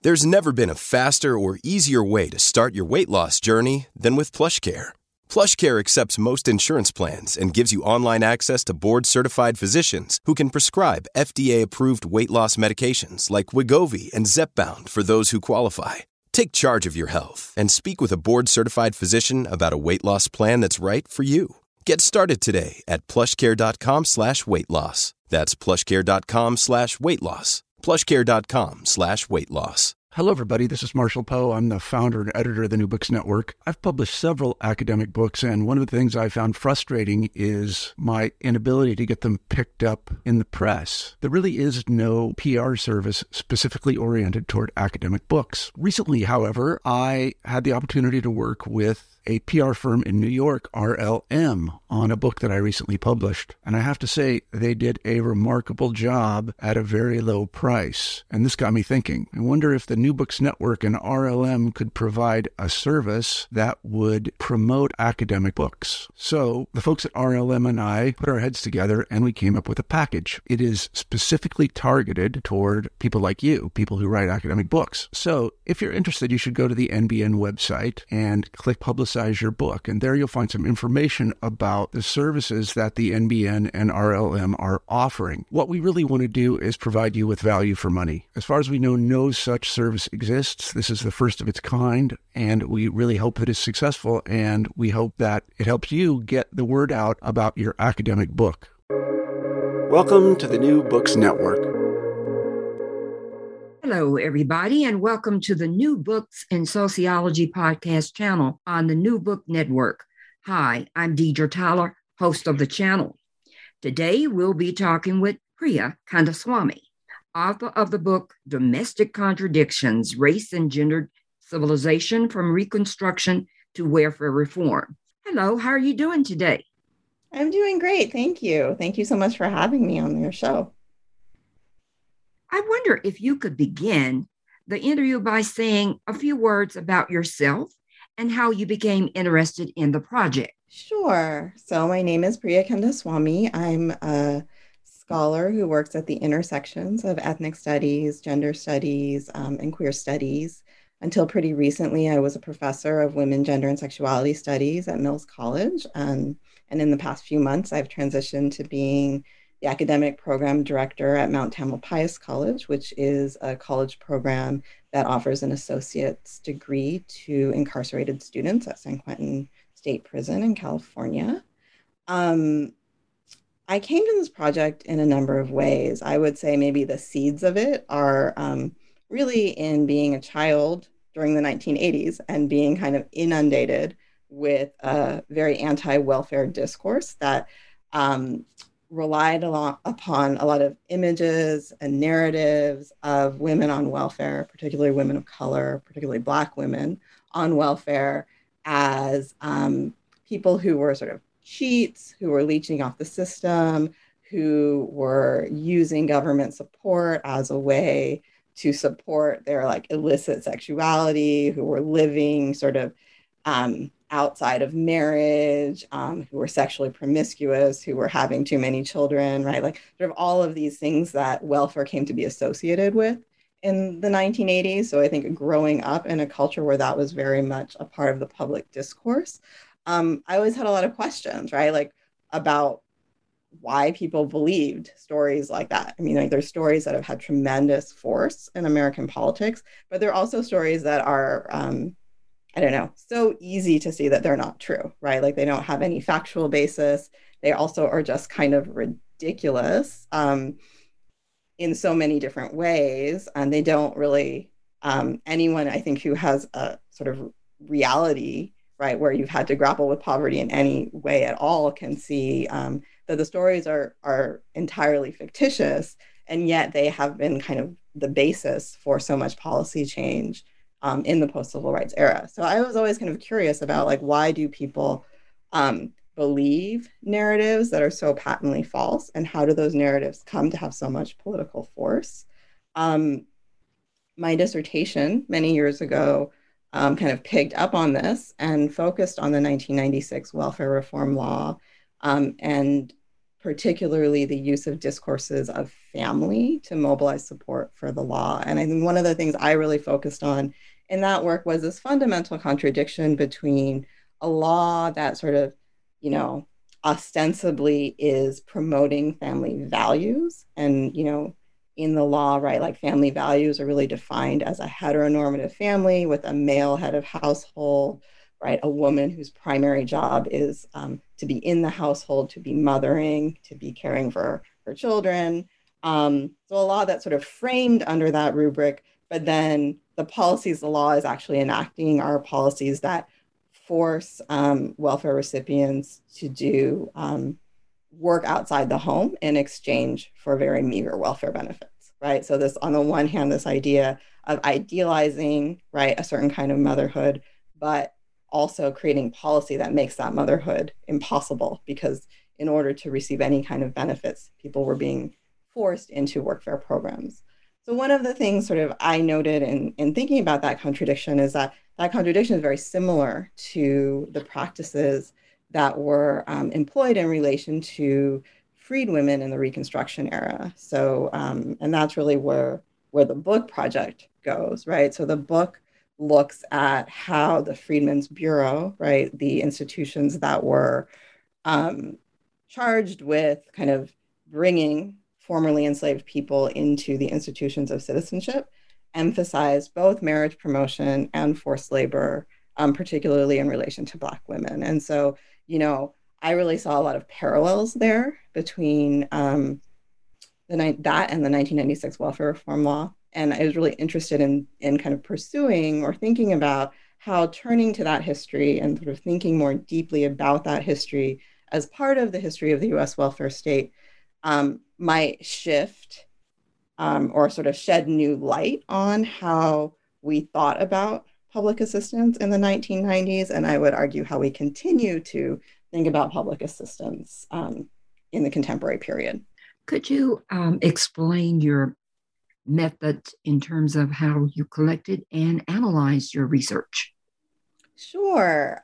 There's never been a faster or easier way to start your weight loss journey than with PlushCare. PlushCare accepts most insurance plans and gives you online access to board-certified physicians who can prescribe FDA-approved weight loss medications like Wegovy and Zepbound for those who qualify. Take charge of your health and speak with a board-certified physician about a weight loss plan that's right for you. Get started today at plushcare.com/weight loss. That's plushcare.com/weight loss. plushcare.com/weight loss. Hello, everybody. This is Marshall Poe. I'm the founder and editor of the New Books Network. I've published several academic books, and one of the things I found frustrating is my inability to get them picked up in the press. There really is no PR service specifically oriented toward academic books. Recently, however, I had the opportunity to work with a PR firm in New York, RLM, on a book that I recently published. And I have to say, they did a remarkable job at a very low price. And this got me thinking. I wonder if the New Books Network and RLM could provide a service that would promote academic books. So the folks at RLM and I put our heads together and we came up with a package. It is specifically targeted toward people like you, people who write academic books. So if you're interested, you should go to the NBN website and click Publicize Your Book. And there you'll find some information about the services that the NBN and RLM are offering. What we really want to do is provide you with value for money. As far as we know, no such service exists. This is the first of its kind, and we really hope that it's successful, and we hope that it helps you get the word out about your academic book. Welcome to the New Books Network. Hello, everybody, and welcome to the New Books in Sociology podcast channel on the New Book Network. Hi, I'm Deidre Tyler, host of the channel. Today, we'll be talking with Priya Kandaswamy, author of the book Domestic Contradictions, Race and Gendered Civilization from Reconstruction to Welfare Reform. Hello, how are you doing today? I'm doing great. Thank you. Thank you so much for having me on your show. I wonder if you could begin the interview by saying a few words about yourself and how you became interested in the project. Sure. So my name is Priya Kandaswamy. I'm a scholar who works at the intersections of ethnic studies, gender studies, and queer studies. Until pretty recently, I was a professor of women, gender, and sexuality studies at Mills College. And in the past few months, I've transitioned to being the academic program director at Mount Tamalpais College, which is a college program that offers an associate's degree to incarcerated students at San Quentin State Prison in California. I came to this project in a number of ways. I would say maybe the seeds of it are really in being a child during the 1980s and being kind of inundated with a very anti-welfare discourse that relied upon a lot of images and narratives of women on welfare, particularly women of color, particularly Black women on welfare, as people who were sort of cheats, who were leeching off the system, who were using government support as a way to support their like illicit sexuality, who were living sort of outside of marriage, who were sexually promiscuous, who were having too many children, right? Like sort of all of these things that welfare came to be associated with in the 1980s. So I think growing up in a culture where that was very much a part of the public discourse, I always had a lot of questions, right? Like about why people believed stories like that. I mean, like there's stories that have had tremendous force in American politics, but there are also stories that are, I don't know, so easy to see that they're not true, right? Like they don't have any factual basis. They also are just kind of ridiculous in so many different ways. And they don't really, anyone I think who has a sort of reality, right, where you've had to grapple with poverty in any way at all can see that the stories are entirely fictitious, and yet they have been kind of the basis for so much policy change in the post-civil rights era. So I was always kind of curious about like, why do people believe narratives that are so patently false, and how do those narratives come to have so much political force? My dissertation many years ago kind of picked up on this and focused on the 1996 welfare reform law and particularly the use of discourses of family to mobilize support for the law. And I think one of the things I really focused on in that work was this fundamental contradiction between a law that sort of, ostensibly is promoting family values. And, in the law, right, like family values are really defined as a heteronormative family with a male head of household, right? A woman whose primary job is to be in the household, to be mothering, to be caring for her children. So a law that's sort of framed under that rubric, but then the policies the law is actually enacting are policies that force welfare recipients to do work outside the home in exchange for very meager welfare benefits, right? So this, on the one hand, this idea of idealizing, right, a certain kind of motherhood, but also creating policy that makes that motherhood impossible, because in order to receive any kind of benefits, people were being forced into workfare programs. So one of the things sort of I noted in thinking about that contradiction is that contradiction is very similar to the practices that were employed in relation to freed women in the Reconstruction era. So, and that's really where the book project goes, right? So the book looks at how the Freedmen's Bureau, right, the institutions that were charged with kind of bringing formerly enslaved people into the institutions of citizenship, emphasized both marriage promotion and forced labor, particularly in relation to Black women. And so, I really saw a lot of parallels there between that and the 1996 welfare reform law. And I was really interested in kind of pursuing or thinking about how turning to that history and sort of thinking more deeply about that history as part of the history of the US welfare state might shift or sort of shed new light on how we thought about public assistance in the 1990s, and I would argue how we continue to think about public assistance in the contemporary period. Could you explain your method in terms of how you collected and analyzed your research? Sure.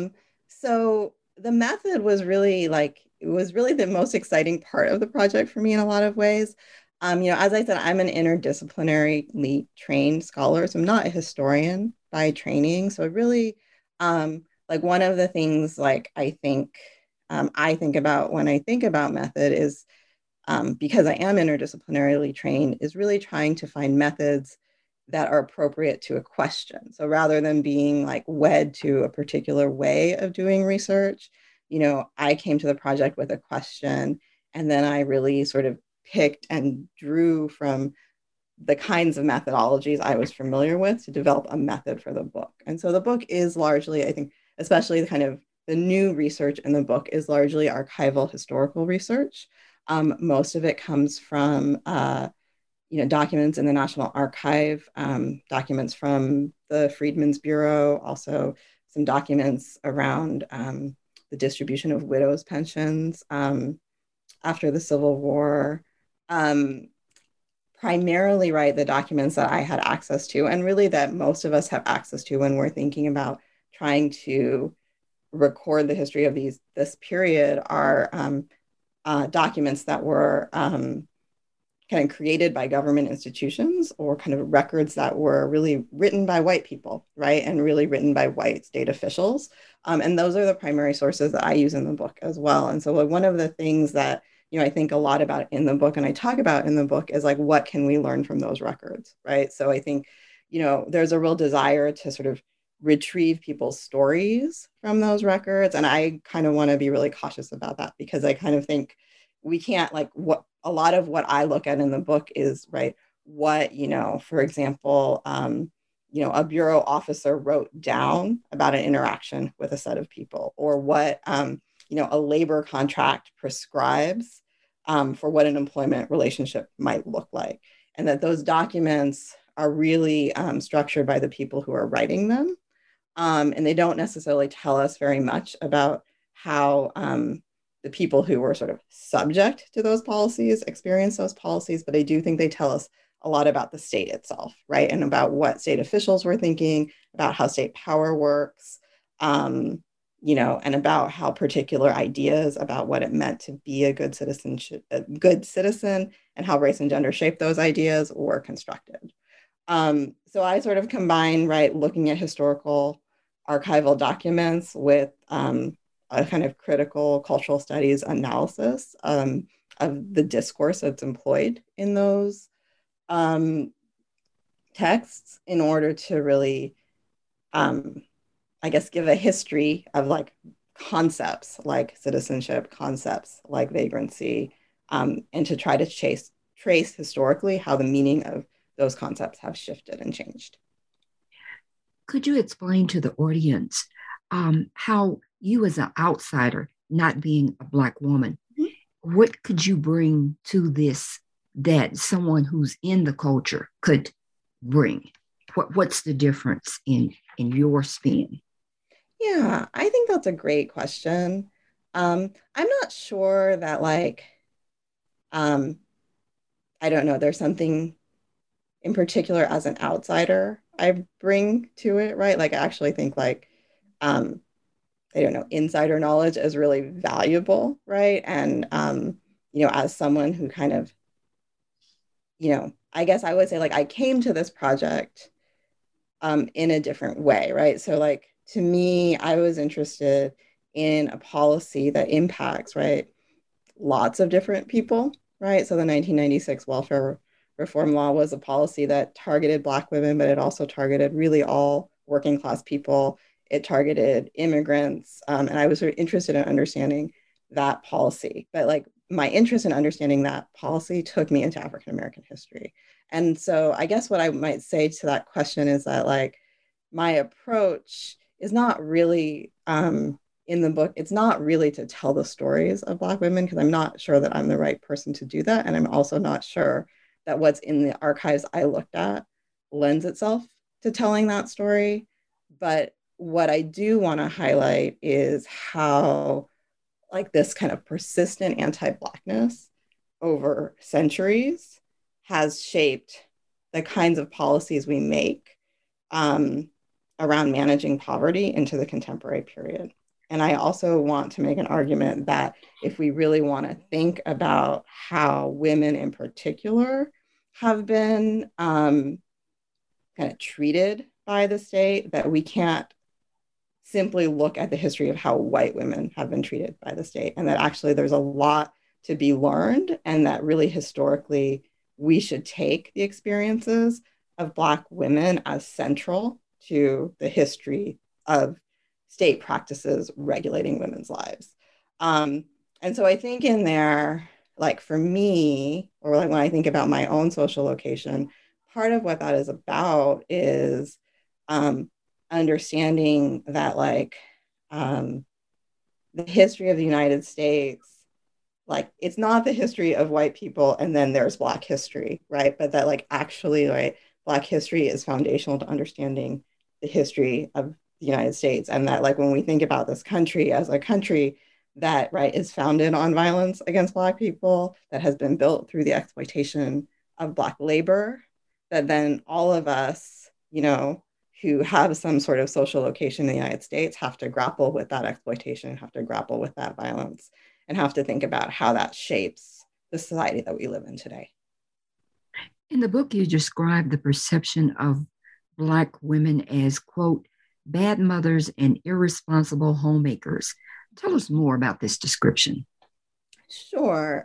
So the method was really the most exciting part of the project for me in a lot of ways. As I said, I'm an interdisciplinarily trained scholar, so I'm not a historian by training. So it really, one of the things I think about when I think about method is, because I am interdisciplinarily trained, is really trying to find methods that are appropriate to a question. So rather than being wed to a particular way of doing research, I came to the project with a question, and then I really sort of picked and drew from the kinds of methodologies I was familiar with to develop a method for the book. And so the book is largely, I think, especially the new research in the book is largely archival historical research. Most of it comes from documents in the National Archive, documents from the Freedmen's Bureau, also some documents around the distribution of widows' pensions after the Civil War. Primarily, right, the documents that I had access to, and really that most of us have access to when we're thinking about trying to record the history of this period, are documents that were kind of created by government institutions, or kind of records that were really written by white people, right, and really written by white state officials. And those are the primary sources that I use in the book as well. And so one of the things that I think a lot about in the book, and I talk about in the book, is what can we learn from those records, right? So I think, there's a real desire to sort of retrieve people's stories from those records. And I kind of want to be really cautious about that, because I kind of think we can't, a lot of what I look at in the book is, right, what, for example, a bureau officer wrote down about an interaction with a set of people, or what, a labor contract prescribes for what an employment relationship might look like. And that those documents are really structured by the people who are writing them. And they don't necessarily tell us very much about how the people who were sort of subject to those policies experience those policies, but I do think they tell us a lot about the state itself, right? And about what state officials were thinking, about how state power works, and about how particular ideas about what it meant to be a good citizen, and how race and gender shaped those ideas were constructed. So I sort of combine, right, looking at historical archival documents with a kind of critical cultural studies analysis of the discourse that's employed in those texts in order to really, I guess, give a history of like concepts like citizenship, concepts like vagrancy, and to try to trace historically how the meaning of those concepts have shifted and changed. Could you explain to the audience how you, as an outsider, not being a Black woman, what could you bring to this that someone who's in the culture could bring? What's the difference in your spin? Yeah, I think that's a great question. I'm not sure that um, I don't know, there's something in particular as an outsider I bring to it, right? Like I actually think um, I don't know, insider knowledge is really valuable, right? And as someone who kind of, I guess I would say like I came to this project in a different way, right? So like to me, I was interested in a policy that impacts, right, lots of different people, right? So the 1996 welfare reform law was a policy that targeted Black women, but it also targeted really all working class people. It targeted immigrants. And I was sort of interested in understanding that policy. But like my interest in understanding that policy took me into African American history. And so I guess what I might say to that question is that like my approach is not really in the book, it's not really to tell the stories of Black women, because I'm not sure that I'm the right person to do that. And I'm also not sure that what's in the archives I looked at lends itself to telling that story. But what I do want to highlight is how like this kind of persistent anti-Blackness over centuries has shaped the kinds of policies we make around managing poverty into the contemporary period. And I also want to make an argument that if we really want to think about how women in particular have been kind of treated by the state, that we can't simply look at the history of how white women have been treated by the state, and that actually there's a lot to be learned, and that really historically we should take the experiences of Black women as central to the history of state practices regulating women's lives. And so I think in there, like for me, or like when I think about my own social location, part of what that is about is understanding that like the history of the United States, like it's not the history of white people and then there's Black history, right? But that like actually like Black history is foundational to understanding the history of the United States. And that like when we think about this country as a country that right is founded on violence against Black people, that has been built through the exploitation of Black labor, that then all of us, who have some sort of social location in the United States have to grapple with that exploitation, have to grapple with that violence, and have to think about how that shapes the society that we live in today. In the book, you describe the perception of Black women as, quote, bad mothers and irresponsible homemakers. Tell us more about this description. Sure.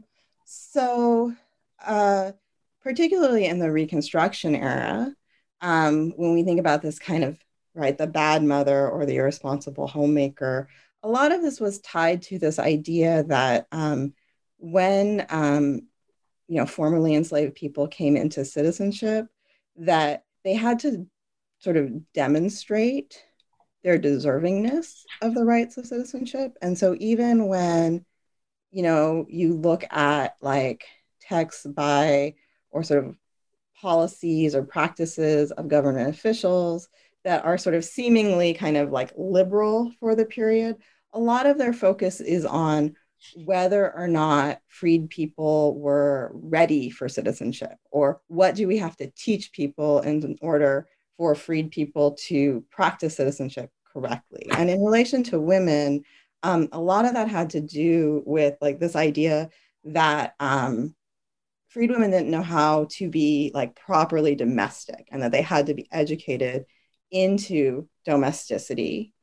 So particularly in the Reconstruction era, when we think about this kind of, right, the bad mother or the irresponsible homemaker, a lot of this was tied to this idea that when, formerly enslaved people came into citizenship, that they had to sort of demonstrate their deservingness of the rights of citizenship. And so even when, you look at like texts by or sort of policies or practices of government officials that are sort of seemingly kind of like liberal for the period, a lot of their focus is on whether or not freed people were ready for citizenship, or what do we have to teach people in order for freed people to practice citizenship correctly. And in relation to women, a lot of that had to do with like this idea that freed women didn't know how to be like properly domestic, and that they had to be educated into domesticity.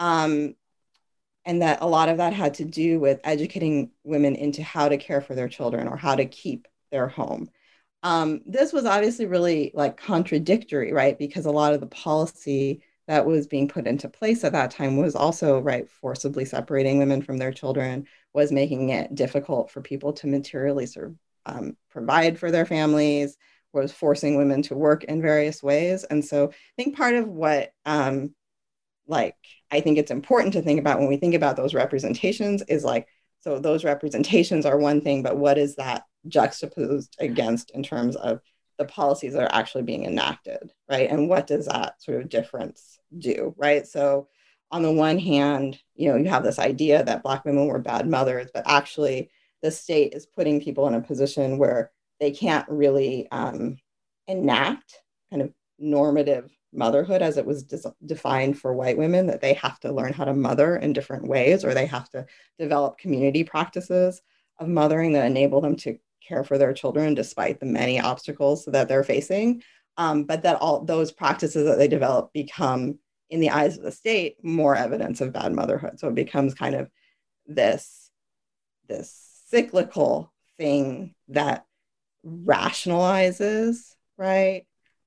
And that a lot of that had to do with educating women into how to care for their children or how to keep their home. This was obviously really like contradictory, right? Because a lot of the policy that was being put into place at that time was also, right, forcibly separating women from their children, was making it difficult for people to materially sort of provide for their families, was forcing women to work in various ways. And so I think part of what I think it's important to think about when we think about those representations is like, so those representations are one thing, but what is that juxtaposed against in terms of the policies that are actually being enacted, right? And what does that sort of difference do, right? So on the one hand, you have this idea that Black women were bad mothers, but actually the state is putting people in a position where they can't really enact kind of normative motherhood as it was defined for white women, that they have to learn how to mother in different ways, or they have to develop community practices of mothering that enable them to care for their children despite the many obstacles that they're facing. But that all those practices that they develop become, in the eyes of the state, more evidence of bad motherhood. So it becomes kind of this cyclical thing that rationalizes, right?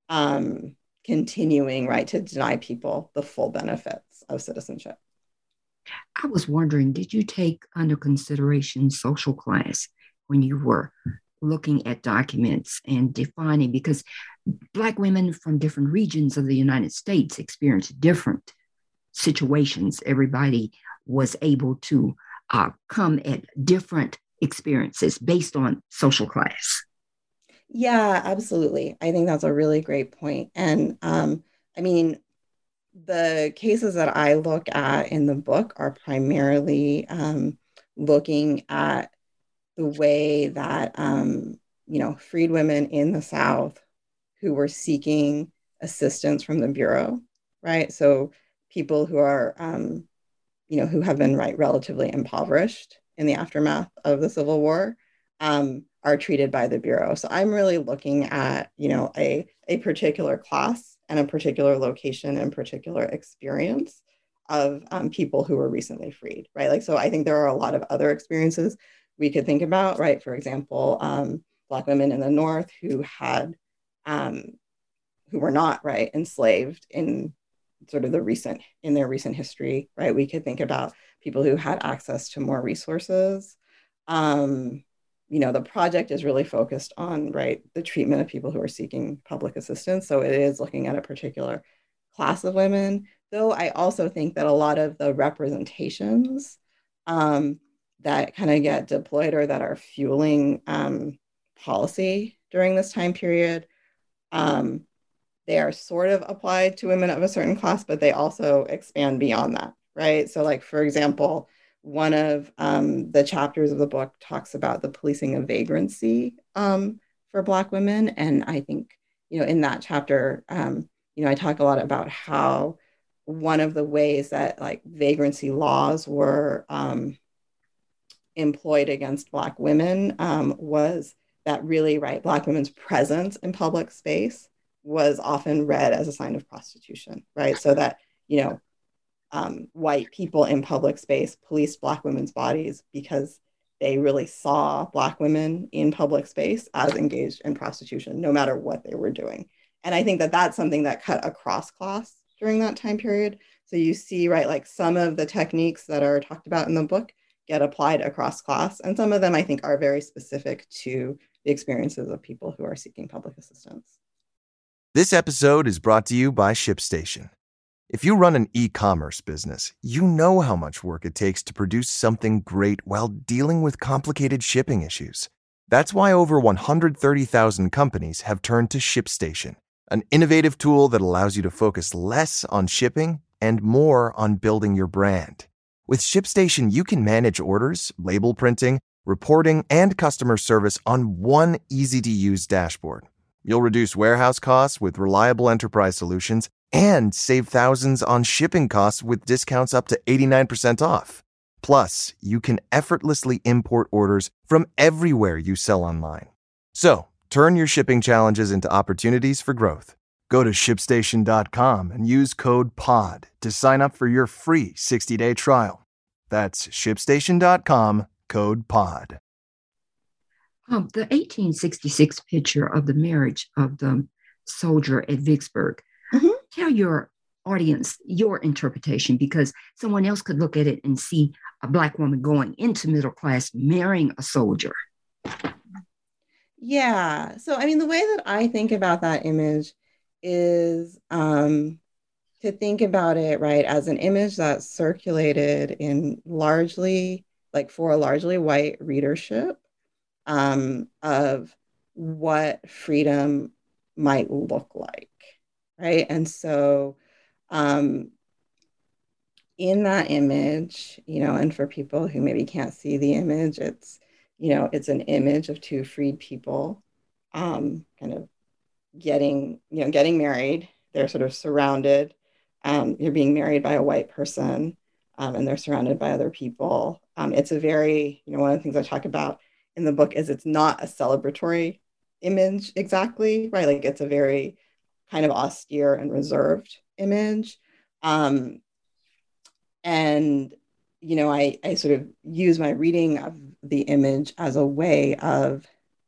Continuing, right, to deny people the full benefits of citizenship. I was wondering, did you take under consideration social class when you were looking at documents and defining, because Black women from different regions of the United States experienced different situations. Everybody was able to come at different experiences based on social class. Yeah, absolutely. I think that's a really great point. And I mean, the cases that I look at in the book are primarily looking at the way that, freed women in the South who were seeking assistance from the Bureau, right? So people who are, who have been, right, relatively impoverished in the aftermath of the Civil War, are treated by the Bureau. So I'm really looking at, a particular class and a particular location and particular experience of people who were recently freed, right? Like, so I think there are a lot of other experiences we could think about, right? For example, Black women in the North who had, who were not, right, enslaved in sort of their recent history, right? We could think about people who had access to more resources. The project is really focused on, right, the treatment of people who are seeking public assistance. So it is looking at a particular class of women, though I also think that a lot of the representations that kind of get deployed or that are fueling policy during this time period, they are sort of applied to women of a certain class, but they also expand beyond that, right? So like, for example, one of the chapters of the book talks about the policing of vagrancy for Black women. And I think, in that chapter, I talk a lot about how one of the ways that like vagrancy laws were employed against Black women was that really, right, Black women's presence in public space was often read as a sign of prostitution, right? So that, white people in public space policed Black women's bodies because they really saw Black women in public space as engaged in prostitution, no matter what they were doing. And I think that that's something that cut across class during that time period. So you see, right, like some of the techniques that are talked about in the book get applied across class. And some of them I think are very specific to the experiences of people who are seeking public assistance. This episode is brought to you by ShipStation. If you run an e-commerce business, you know how much work it takes to produce something great while dealing with complicated shipping issues. That's why over 130,000 companies have turned to ShipStation, an innovative tool that allows you to focus less on shipping and more on building your brand. With ShipStation, you can manage orders, label printing, reporting, and customer service on one easy-to-use dashboard. You'll reduce warehouse costs with reliable enterprise solutions and save thousands on shipping costs with discounts up to 89% off. Plus, you can effortlessly import orders from everywhere you sell online. So, turn your shipping challenges into opportunities for growth. Go to ShipStation.com and use code POD to sign up for your free 60-day trial. That's ShipStation.com, code POD. The 1866 picture of the marriage of the soldier at Vicksburg. Mm-hmm. Tell your audience your interpretation, because someone else could look at it and see a Black woman going into middle class, marrying a soldier. Yeah. So, I mean, the way that I think about that image is to think about it, right, as an image that circulated in largely, like for a largely white readership, of what freedom might look like, right? And so in that image, and for people who maybe can't see the image, it's an image of two freed people kind of getting married. They're sort of surrounded. You're being married by a white person, and they're surrounded by other people. It's a very, one of the things I talk about in the book is it's not a celebratory image exactly, right? Like it's a very kind of austere and reserved image. And, I sort of use my reading of the image as a way of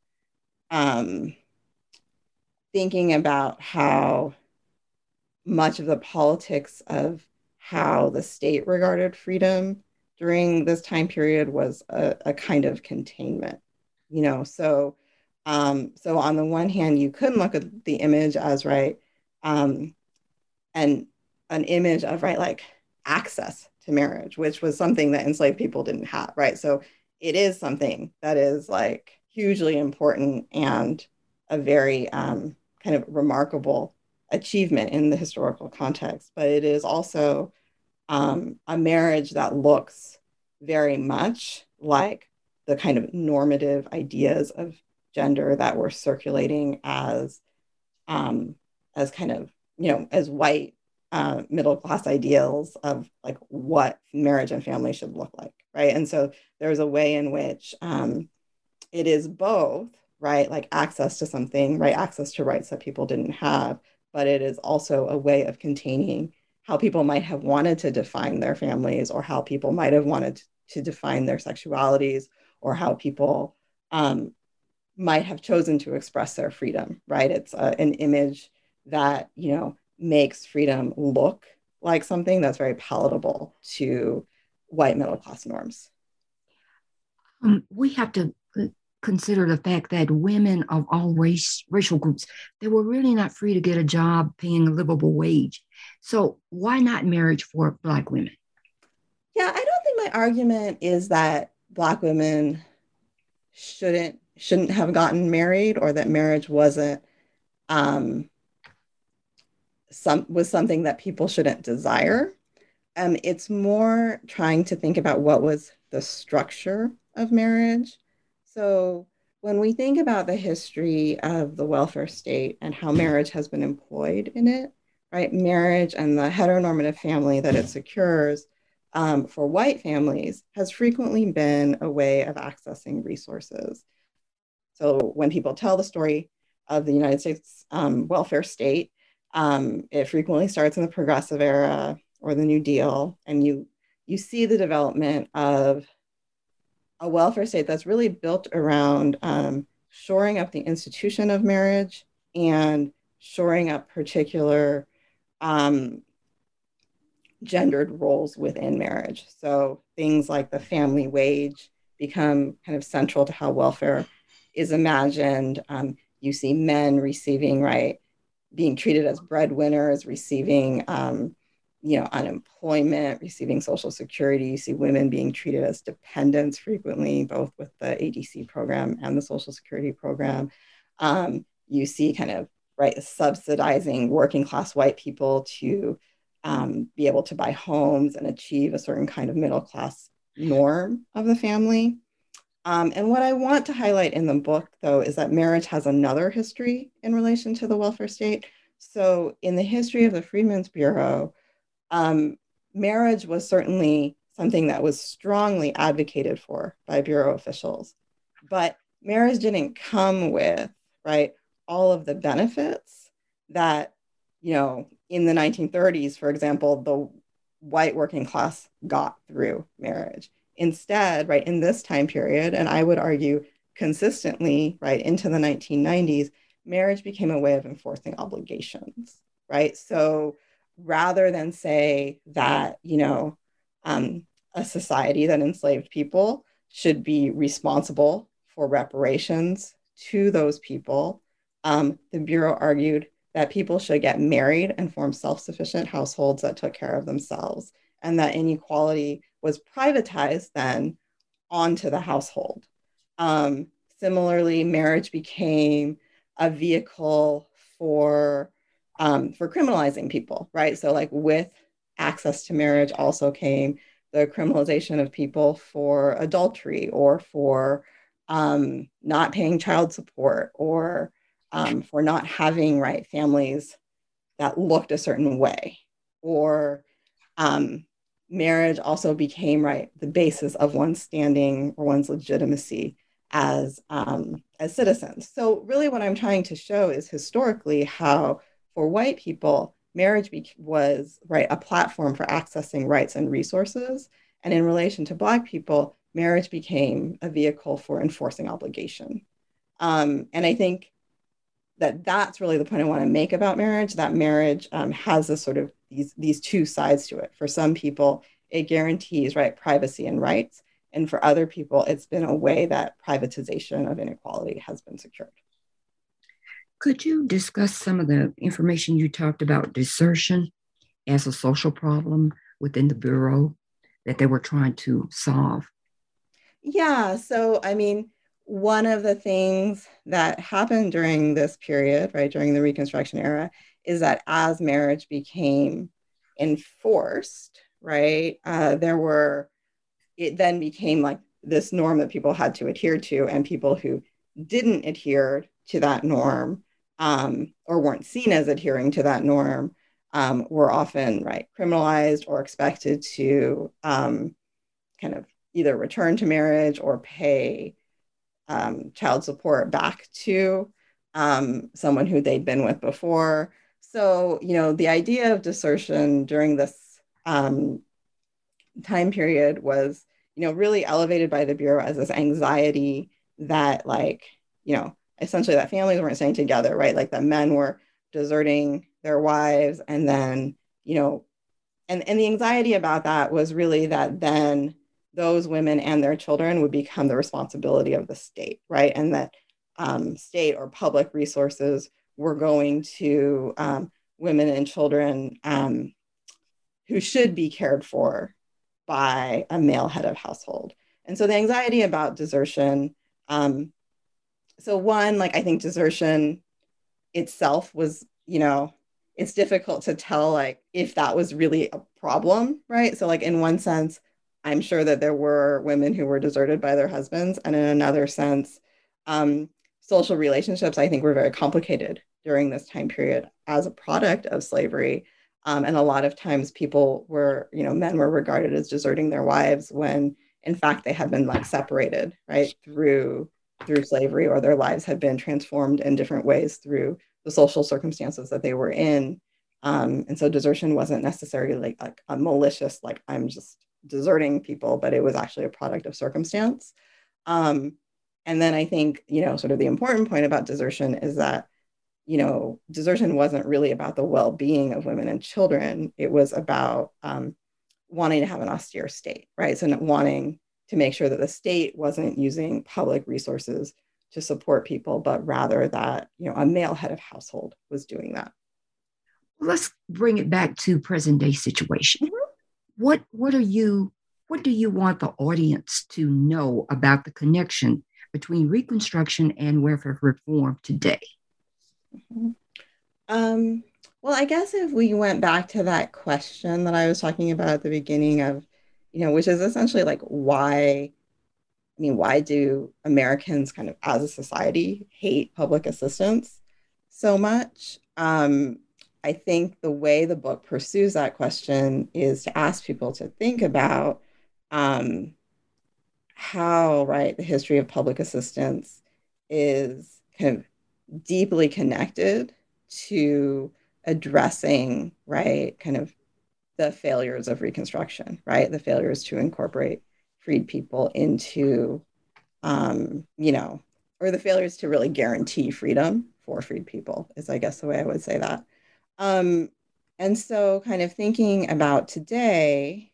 thinking about how much of the politics of how the state regarded freedom during this time period was a kind of containment, So on the one hand, you could look at the image as, right, and an image of, right, like access to marriage, which was something that enslaved people didn't have, right? So it is something that is like hugely important and a very kind of remarkable achievement in the historical context, but it is also a marriage that looks very much like the kind of normative ideas of gender that were circulating as kind of, as white middle class ideals of like what marriage and family should look like, right? And so there's a way in which it is both, right, like access to something, right, access to rights that people didn't have, but it is also a way of containing how people might have wanted to define their families, or how people might have wanted to define their sexualities, or how people might have chosen to express their freedom, right? It's an image that, makes freedom look like something that's very palatable to white middle class norms. We have to consider the fact that women of all racial groups, they were really not free to get a job paying a livable wage. So why not marriage for Black women? Yeah, I don't think my argument is that Black women shouldn't have gotten married, or that marriage wasn't was something that people shouldn't desire. It's more trying to think about what was the structure of marriage. So when we think about the history of the welfare state and how marriage has been employed in it, right? Marriage and the heteronormative family that it secures for white families has frequently been a way of accessing resources. So when people tell the story of the United States welfare state, it frequently starts in the Progressive Era or the New Deal, and you see the development of a welfare state that's really built around shoring up the institution of marriage and shoring up particular gendered roles within marriage. So things like the family wage become kind of central to how welfare is imagined. You see men receiving, right, being treated as breadwinners, receiving unemployment, receiving Social Security. You see women being treated as dependents frequently, both with the ADC program and the Social Security program. You see kind of, right, subsidizing working class white people to be able to buy homes and achieve a certain kind of middle class norm of the family. And what I want to highlight in the book, though, is that marriage has another history in relation to the welfare state. So in the history of the Freedmen's Bureau, marriage was certainly something that was strongly advocated for by Bureau officials. But marriage didn't come with, right, all of the benefits that, in the 1930s, for example, the white working class got through marriage. Instead, right, in this time period, and I would argue consistently, right, into the 1990s, marriage became a way of enforcing obligations, right? So rather than say that, a society that enslaved people should be responsible for reparations to those people, the Bureau argued that people should get married and form self-sufficient households that took care of themselves, and that inequality was privatized then onto the household. Similarly, marriage became a vehicle for criminalizing people, right? So like with access to marriage also came the criminalization of people for adultery or for not paying child support or for not having, right, families that looked a certain way. Or marriage also became, right, the basis of one's standing or one's legitimacy as citizens. So really what I'm trying to show is historically how for white people, marriage was, right, a platform for accessing rights and resources. And in relation to Black people, marriage became a vehicle for enforcing obligation. And I think that that's really the point I want to make about marriage, that marriage has this sort of these two sides to it. For some people, it guarantees, right, privacy and rights. And for other people, it's been a way that privatization of inequality has been secured. Could you discuss some of the information you talked about desertion as a social problem within the Bureau that they were trying to solve? Yeah, so I mean, one of the things that happened during this period, right, during the Reconstruction era, is that as marriage became enforced, right, it then became like this norm that people had to adhere to, and people who didn't adhere to that norm or weren't seen as adhering to that norm were often, right, criminalized or expected to kind of either return to marriage or pay child support back to someone who they'd been with before. So, the idea of desertion during this time period was, really elevated by the Bureau as this anxiety that, like, essentially that families weren't staying together, right? Like that men were deserting their wives. And then, and the anxiety about that was really that then those women and their children would become the responsibility of the state, right? And that state or public resources were going to women and children who should be cared for by a male head of household. And so the anxiety about desertion, so one, like I think desertion itself was, it's difficult to tell like if that was really a problem, right? So like in one sense, I'm sure that there were women who were deserted by their husbands. And in another sense, social relationships, I think, were very complicated during this time period as a product of slavery. And a lot of times people were, men were regarded as deserting their wives when in fact they had been like separated, right, through slavery, or their lives had been transformed in different ways through the social circumstances that they were in. And so desertion wasn't necessarily like a malicious, like I'm just deserting people, but it was actually a product of circumstance. And then I think, sort of the important point about desertion is that, desertion wasn't really about the well-being of women and children. It was about wanting to have an austere state, right? So wanting to make sure that the state wasn't using public resources to support people, but rather that, a male head of household was doing that. Let's bring it back to present day situation. Mm-hmm. What do you want the audience to know about the connection between Reconstruction and welfare reform today? Mm-hmm. Well, I guess if we went back to that question that I was talking about at the beginning of, which is essentially like why I mean, why do Americans kind of as a society hate public assistance so much? I think the way the book pursues that question is to ask people to think about um, how, right, the history of public assistance is kind of deeply connected to addressing, right, kind of the failures of Reconstruction, right, the failures to incorporate freed people into, or the failures to really guarantee freedom for freed people is, I guess, the way I would say that. Um, and so kind of thinking about today,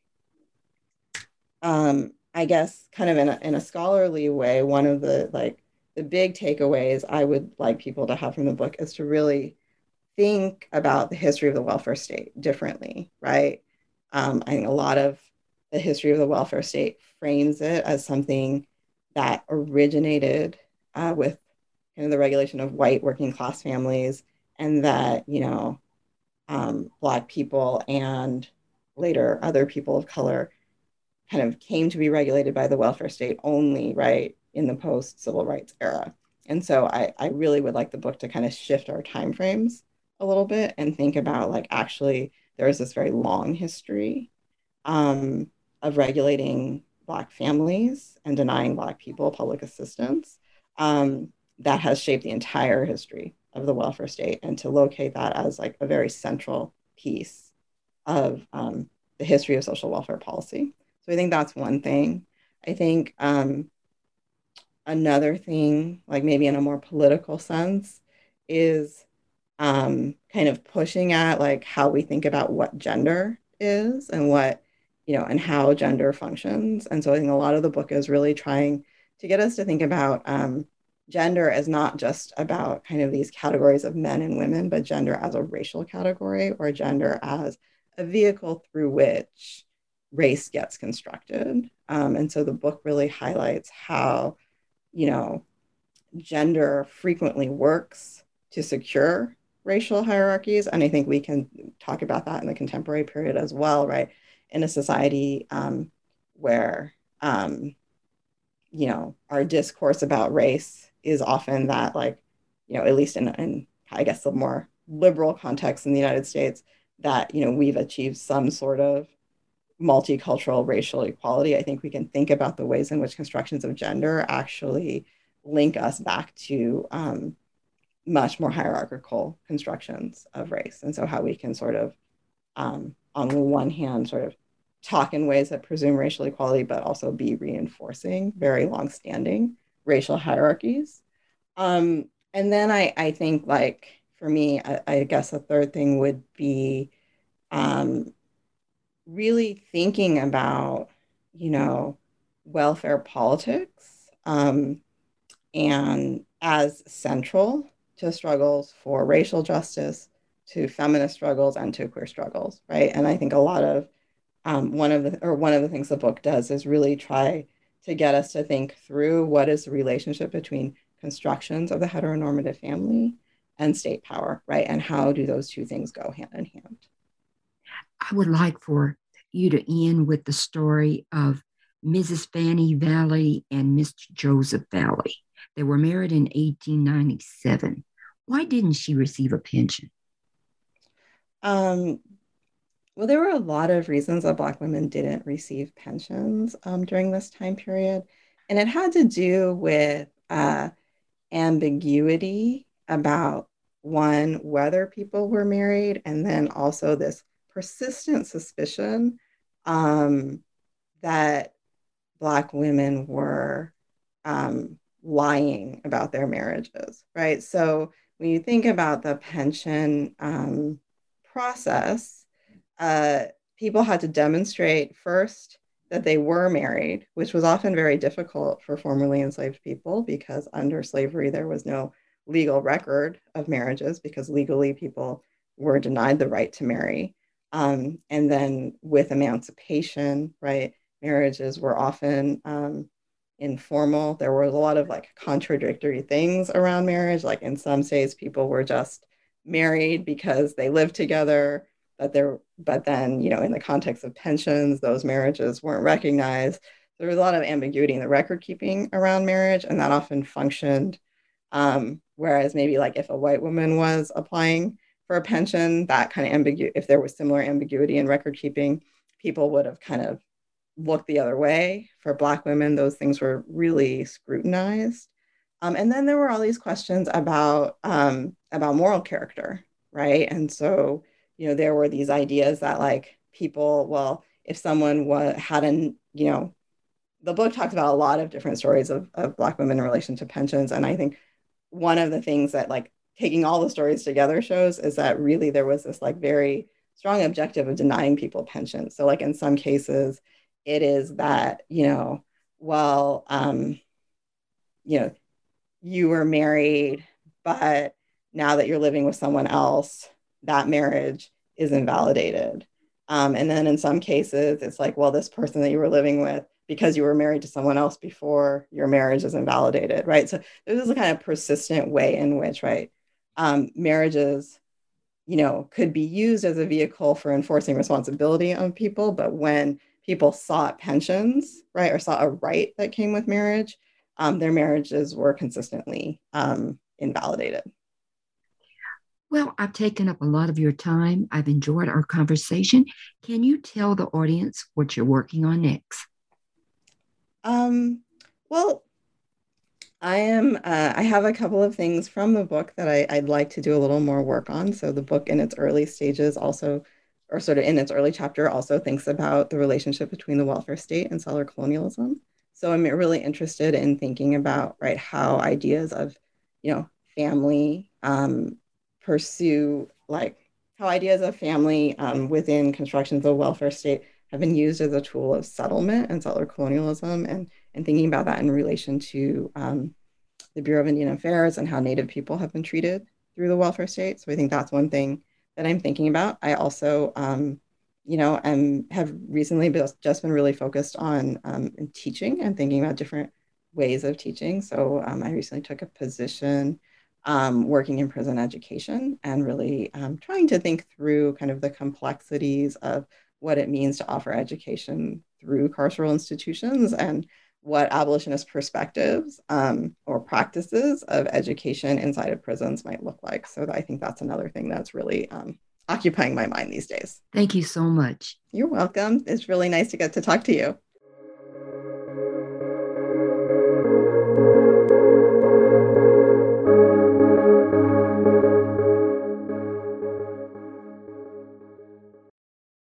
I guess kind of in a scholarly way, one of the big takeaways I would like people to have from the book is to really think about the history of the welfare state differently, right? I think a lot of the history of the welfare state frames it as something that originated with kind of the regulation of white working class families, and that, Black people and later other people of color kind of came to be regulated by the welfare state only, right, in the post-civil rights era. And so I really would like the book to kind of shift our timeframes a little bit and think about, like, actually there is this very long history of regulating Black families and denying Black people public assistance that has shaped the entire history of the welfare state, and to locate that as like a very central piece of the history of social welfare policy. So I think that's one thing. I think another thing, like maybe in a more political sense, is kind of pushing at like how we think about what gender is and what, and how gender functions. And so I think a lot of the book is really trying to get us to think about gender as not just about kind of these categories of men and women, but gender as a racial category, or gender as a vehicle through which race gets constructed. And so the book really highlights how, gender frequently works to secure racial hierarchies. And I think we can talk about that in the contemporary period as well, right? In a society where, our discourse about race is often that, like, at least in I guess the more liberal context in the United States, that, we've achieved some sort of multicultural racial equality. I think we can think about the ways in which constructions of gender actually link us back to much more hierarchical constructions of race. And so how we can sort of, on the one hand, sort of talk in ways that presume racial equality, but also be reinforcing very longstanding racial hierarchies. And then I think, like, for me, I guess a third thing would be really thinking about, welfare politics and as central to struggles for racial justice, to feminist struggles, and to queer struggles, right? And I think a lot of one of the things the book does is really try to get us to think through what is the relationship between constructions of the heteronormative family and state power, right? And how do those two things go hand in hand? I would like for you to end with the story of Mrs. Fanny Valley and Mr. Joseph Valley. They were married in 1897. Why didn't she receive a pension? Well, there were a lot of reasons that Black women didn't receive pensions during this time period. And it had to do with ambiguity about, one, whether people were married, and then also this persistent suspicion that Black women were lying about their marriages, right? So when you think about the pension process, people had to demonstrate first that they were married, which was often very difficult for formerly enslaved people, because under slavery, there was no legal record of marriages, because legally people were denied the right to marry. And then with emancipation, right, marriages were often informal. There were a lot of like contradictory things around marriage. Like in some states, people were just married because they lived together, but then, in the context of pensions, those marriages weren't recognized. there was a lot of ambiguity in the record keeping around marriage, and that often functioned. Whereas maybe like if a white woman was applying for a pension, that kind of if there was similar ambiguity in record keeping, people would have kind of looked the other way. For Black women, those things were really scrutinized. And then there were all these questions about moral character, right? And so, you know, there were these ideas that like people, well, if someone had an, you know, the book talks about a lot of different stories of Black women in relation to pensions. And I think one of the things that like taking all the stories together shows is that really there was this like very strong objective of denying people pensions. So like in some cases, it is that, you know, well, you know, you were married, but now that you're living with someone else, that marriage is invalidated. And then in some cases, it's like, well, this person that you were living with, because you were married to someone else before, your marriage is invalidated, right? So this is a kind of persistent way in which, right, marriages, you know, could be used as a vehicle for enforcing responsibility on people. But when people sought pensions, right, or sought a right that came with marriage, their marriages were consistently invalidated. Well, I've taken up a lot of your time. I've enjoyed our conversation. Can you tell the audience what you're working on next? Well, I have a couple of things from the book that I'd like to do a little more work on. So the book in its early stages also, or sort of in its early chapter, also thinks about the relationship between the welfare state and settler colonialism. So I'm really interested in thinking about, right, how ideas of, you know, family pursue, like how ideas of family within constructions of the welfare state have been used as a tool of settlement and settler colonialism, and thinking about that in relation to the Bureau of Indian Affairs and how Native people have been treated through the welfare state. So I think that's one thing that I'm thinking about. I also, you know, have recently just been really focused on teaching and thinking about different ways of teaching. So I recently took a position working in prison education and really trying to think through kind of the complexities of what it means to offer education through carceral institutions and what abolitionist perspectives or practices of education inside of prisons might look like. So I think that's another thing that's really occupying my mind these days. Thank you so much. You're welcome. It's really nice to get to talk to you.